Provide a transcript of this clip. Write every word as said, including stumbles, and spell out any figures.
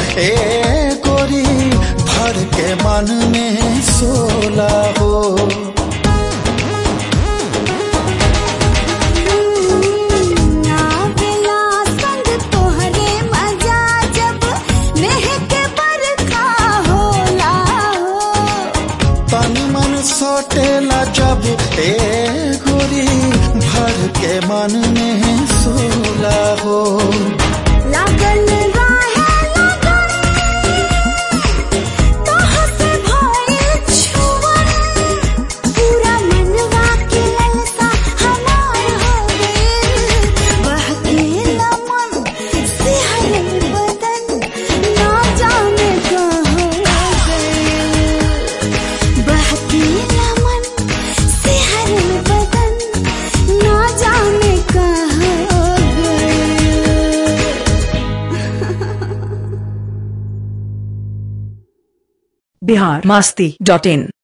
ए गोरी भर के मन में सोला हो। सोटेला जब ए गोरी भर के मन में सोला हो। लागल राहे लगन कहाँ से भइल छुअन, पूरा मनवा के ललसा हमार हो गइल। बहकेला मन सिहरल बदन ना जाने कहाँ गइल। बहकेला बिहार मस्ती डॉट इन।